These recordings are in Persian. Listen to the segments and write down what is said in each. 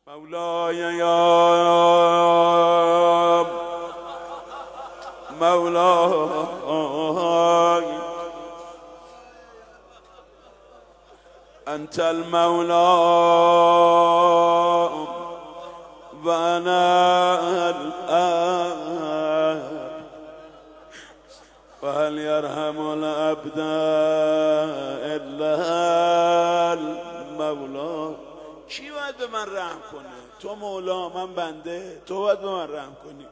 مولاي يا مولاي أنت المولى وأنا الآن وهل يرحم العبد إلا المولى. کی باید به من رحم کنه؟ تو مولا، من بنده. تو باید به من رحم کنی.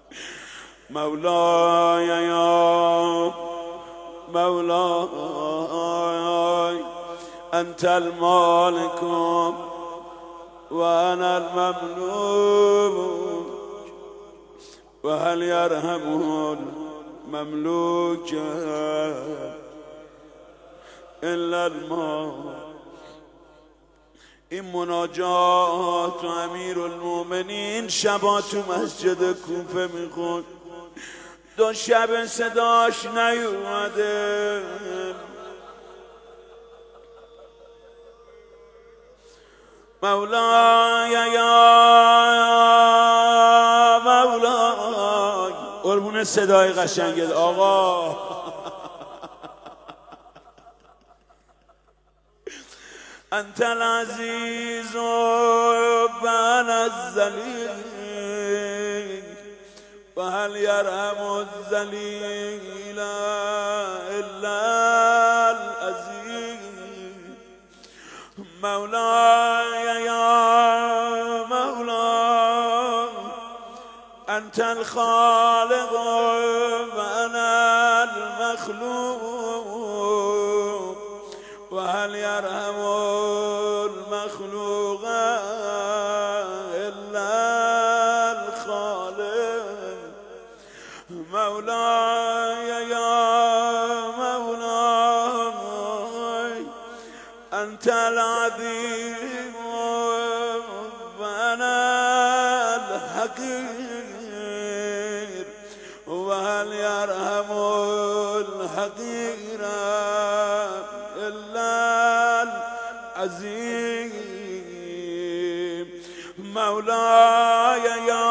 مولاي يا مولاي أنت المالك وأنا المملوك وهل يرحم المملوك إلا المالك. این مناجات و امیرالمومنین شبا تو مسجد کوفه میخوند. 2 شب صداش نیومده. مولاي یا مولاي. قربون صدای قشنگت آقا. أنت العزيز وأنا الذليل وهل يرحم الذليل إلا العزيز. مولاي يا مولاي أنت الخالق وأنا المخلوق وهل يرحم المخلوق إلا الخالق. مولاي يا مولاي أنت العظيم وأنا الحقير وهل يرحم الحقير إلا العظيم. مولاي يا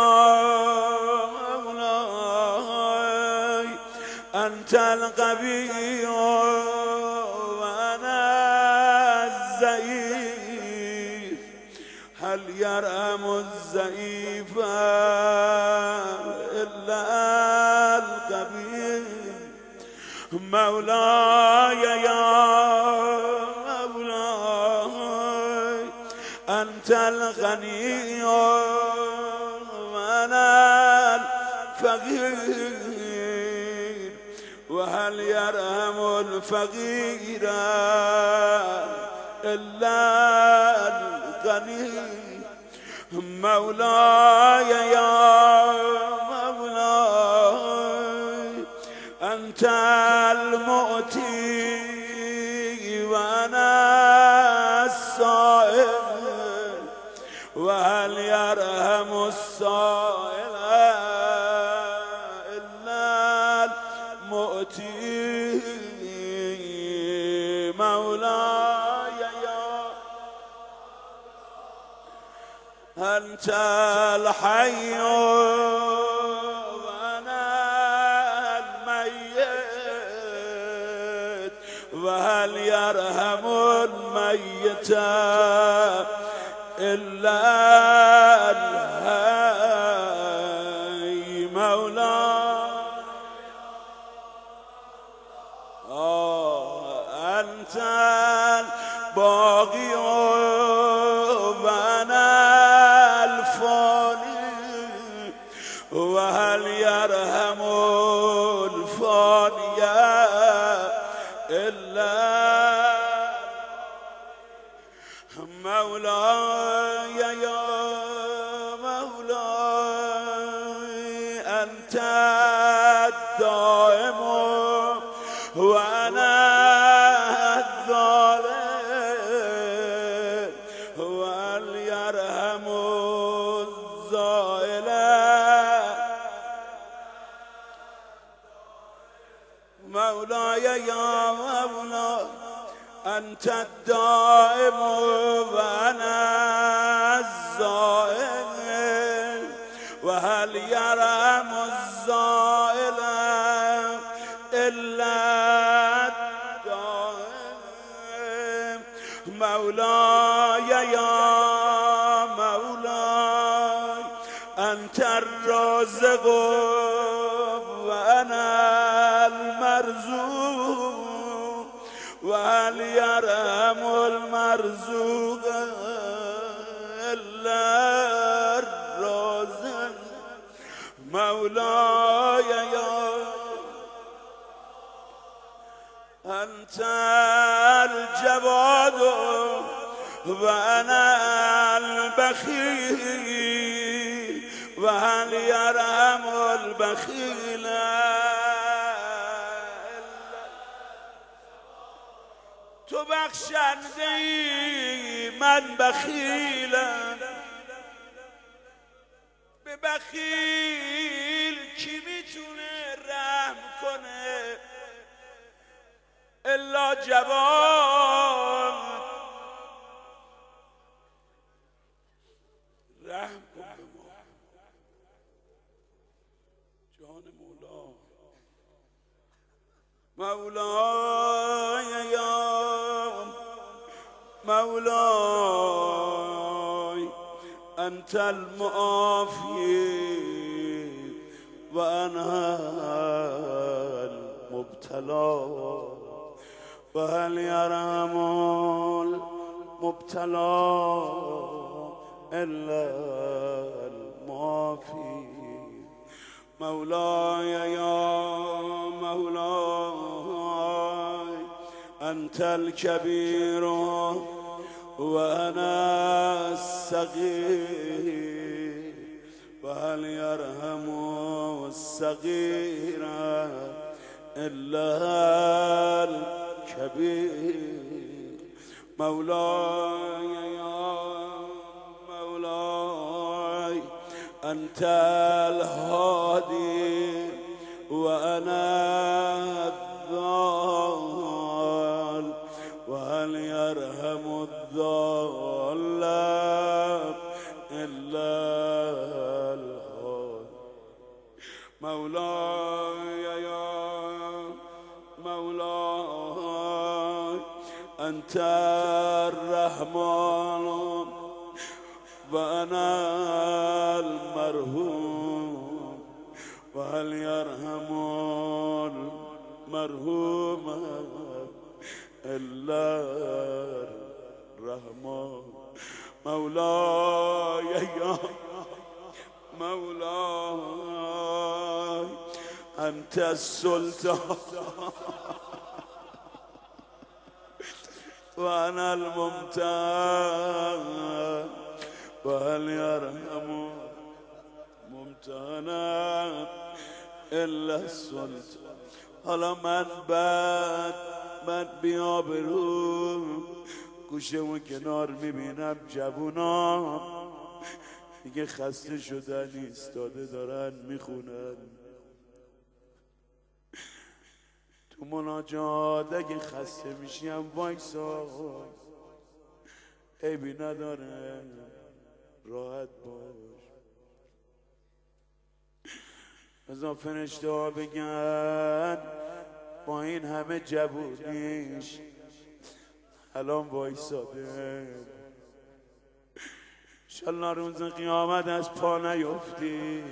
مولاي أنت القوي وأنا الضعيف هل يرحم الضعيف إلا القوي. مولاي يا مولاي أنت الغني وأنا الفقير وهل يرحم الفقير إلا الغني. مولاي يا مولاي أنت المؤتي وأنا السائل وهل يرحم السائل إلا المؤتي. مولاي يا أنت الحي وهل يرحم الميت إلا الحي. مولاي أنت الباقي وأنا الفاني وهل يرحم الفاني إلا. مولاي يا مولاي أنت الدائم وأنا الظالم وهل يرحم الظالم. مولاي يا مولاي أنت الدائم وأنا الزائم هل یرم الزائل الا الدائم مولاي یا مولاي انت الرازق و انا المرزوق و هل یرم المرزوق الا الرازق مولاي یا انت الجواد و انا البخیل و هل یرحم البخیل تو بخشنده ای من بخیلم به بخیل کی میتونه رحم کنه الا جواد رحم کن به ما جان مولا مولای یا مولای انت المعافی و انا المبتلا و هل یرحم المبتلا الا المعافی مولاي یا مولاي انت الكبير و انا الصغير و هل یرحم الصغير الا الكبير مولاي یا مولاي انت الهادي و انا الضال و هل یرحم الضال الا الهادي مولاي یا مولاي انت الرحمن و انا المرحوم و هل یرحم المرحوم الا الرحمن مولاي یا مولاي انت السلطان و انا الممتحن و هل یرحم ممتحنا الا السلطان حالا من بیابرو گوشمو کنار میبینم جوونا دیگه خسته شدن ایستاده دارن میخونن تو مناجات اگه خسته میشیم وایسا عیبی نداره راحت باش ازا فرشته ها بگن با این همه جوونیش الان وایساده انشالله روز قیامت از پا نیفتی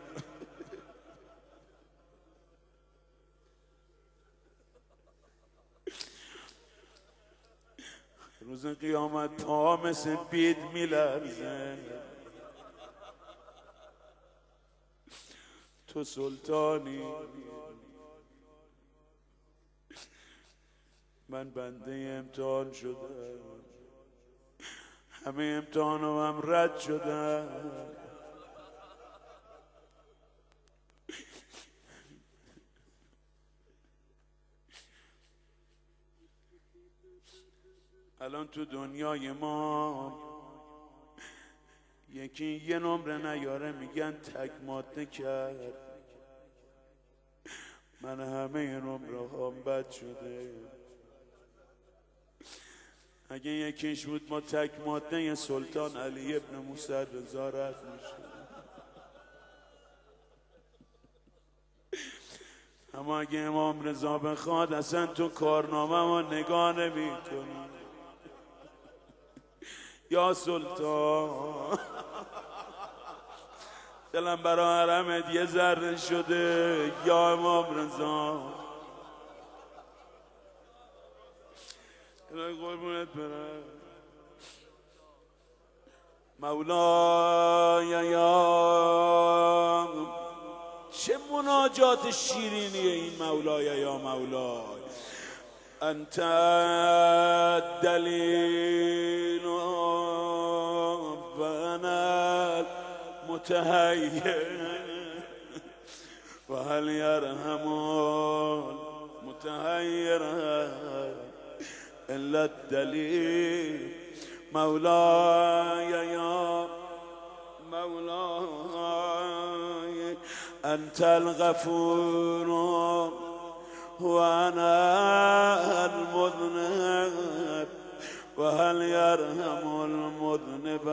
روز قیامت پا مثل بید میلرزه تو سلطانی من بنده امتحان شدم همه امتحانم هم رد شدم الان تو دنیای ما یکی یه نمره نیاره میگن تک ماده کرد من همه نمره هم بد شده اگه یکیش بود ما تک ماده سلطان علی ابن موسی رضا رد میشه اما اگه امام رضا بخواد اصلا تو کارنامه ما نگاه نمی کنی. یا سلطان دلم برای حرمت یه ذره شده یا امام رضا. الهی قربونت برم مولای یا چه مناجات شیرینیه این مولای یا مولای. انت الدلیل و انا المتحیر و هل یرحم المتحیر الا الدلیل. مولاي يا مولاي أنت الغفور وأنا المذنب وهل يرحم المذنب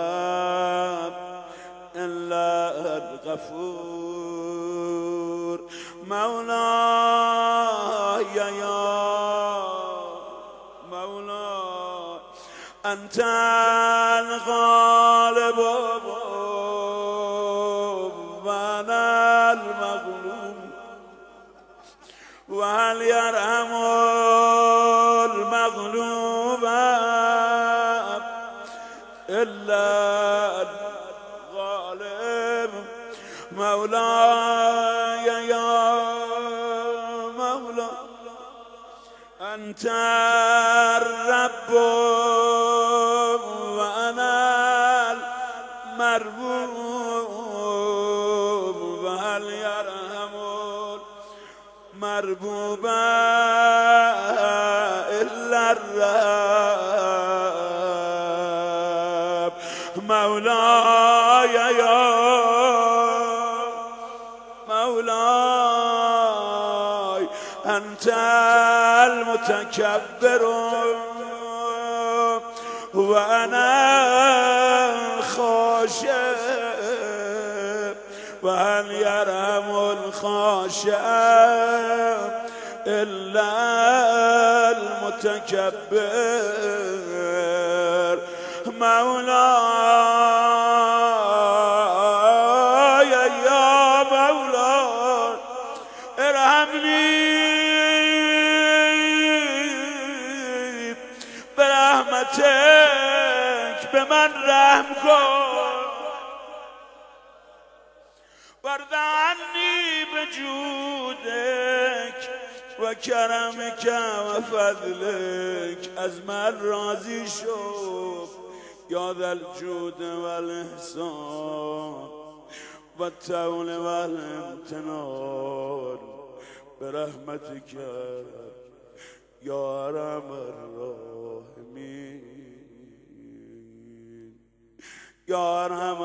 إلا الغفور. مولاي يا أنت الغالب وأنا المغلوب وهل يرحم المغلوب إلا الغالب. مولاي يا مولاي أنت الرب مربوب هل يرحم المربوب إلا الرب. مولاي يا مولاي أنت المتكبر وأنا الخاشع وهل يرحم الخاشع إلا المتكبر. مولاي يا مولاي ارحمني برحمتك به من رحم کن وارض عنی بجودک و کرمک و فضلک. از من راضی شو یا ذا الجود و الاحسان و الطول و الامتنان برحمتک یا ارحم الراحمین یا ارحم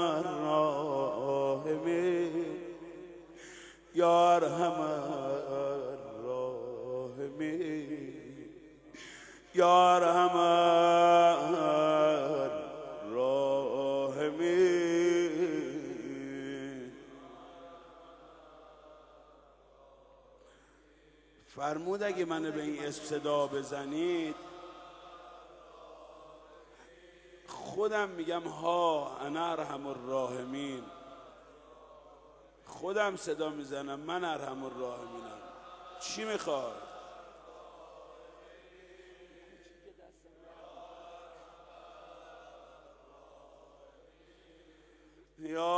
الراحمین یا ارحم الراحمین یا ارحم الراحمین. فرمود اگه منو به این اسم صدا بزنید خودم میگم ها انا ارحم الراحمین. خودم صدا میزنم من ارحم الراحمینم. چی میخوای؟ یا